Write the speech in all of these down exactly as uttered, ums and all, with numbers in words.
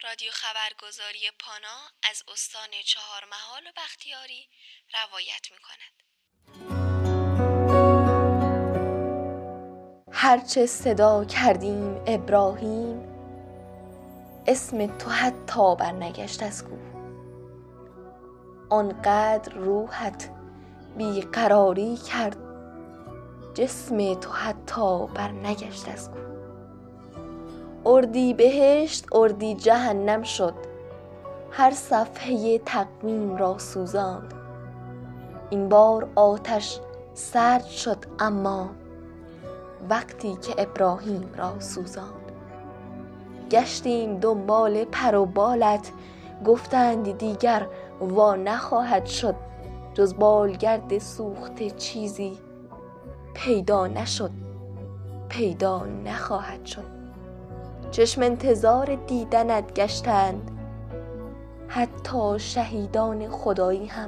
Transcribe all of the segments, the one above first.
رادیو خبرگزاری پانا از استان چهارمحال و بختیاری روایت می‌کند. هرچه صدا کردیم ابراهیم، اسم تو حتی برنگشت از کوه. آنقدر روحت بیقراری کرد، جسم تو حتی برنگشت از کوه. اردی بهشت اردی جهنم شد، هر صفحه تقویم را سوزاند. این بار آتش سرد شد اما وقتی که ابراهیم را سوزاند. گشتیم دنبال پر و بالت، گفتند دیگر وا نخواهد شد. جز بالگرد سوخته چیزی پیدا نشد، پیدا نخواهد شد. چشم انتظار دیدنت گشتند حتی شهیدان خدایی هم.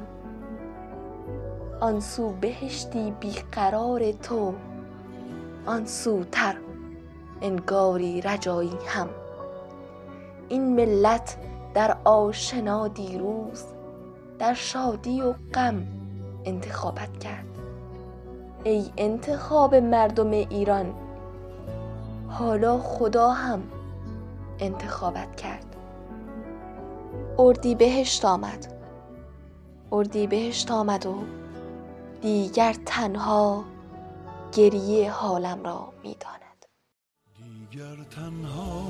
آنسو بهشتی بیقرار تو، آنسوتر انگاری رجایی هم. این ملت در آشنا دیروز، در شادی و غم انتخابت کرد. ای انتخاب مردم ایران، حالا خدا هم انتخابت کرد. اردی بهشت آمد، اردی بهشت آمد و دیگر تنها گریه حالم را می داند. دیگر تنها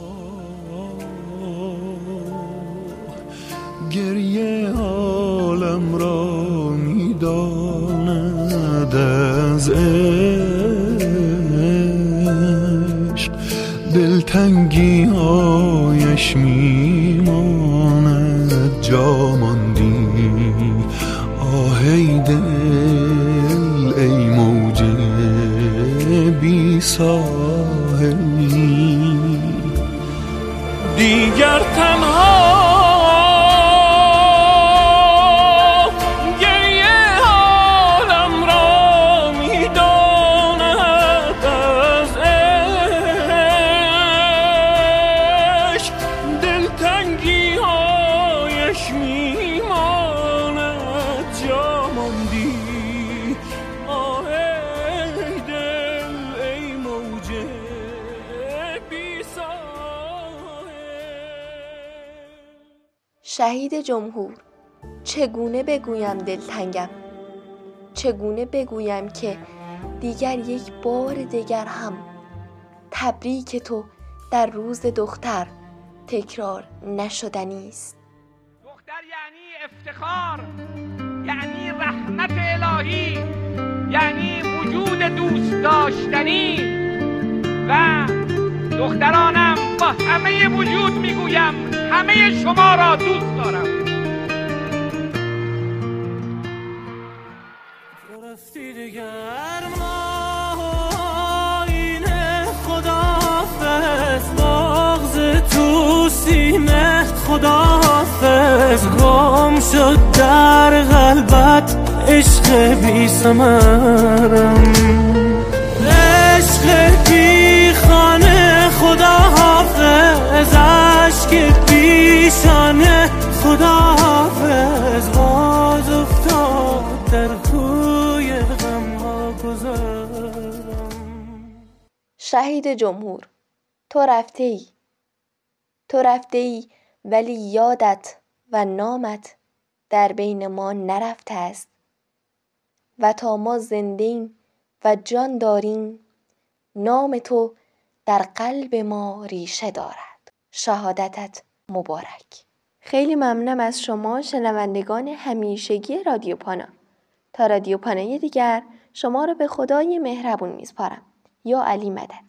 گریه حالم را می داند. از عشق دلتنگی هایش می ماند. جا ماندی آه ای دل، ای موج بی ساحلی. دیگر تنها شهید جمهور، چگونه بگویم دلتنگم؟ چگونه بگویم که دیگر یک بار دیگر هم تبریک تو در روز دختر تکرار نشدنی است؟ دختر یعنی افتخار، یعنی رحمت الهی، یعنی وجود دوست داشتنی. و دخترانم با همه وجود میگویم همه شما را دوست دارم. تو رفتی دیگر ما اینه خداحافظ، بغض تو سینه خداحافظ. گم شد در قلبت عشق بی ثمرم، عشق بی خانه خداحافظ، عشق پیشانه خداحافظ. باز افتاد در کوی غم ها گذرم. شهید جمهور، تو رفته ای، تو رفته ای ولی یادت و نامت در بین ما نرفته است. و تا ما زنده ایم و جان داریم، نام تو در قلب ما ریشه دارد. شهادتت مبارک. خیلی ممنونم از شما شنوندگان همیشگی رادیو پانا. تا رادیو پانای دیگر شما را به خدای مهربون میسپارم. یا علی مدد.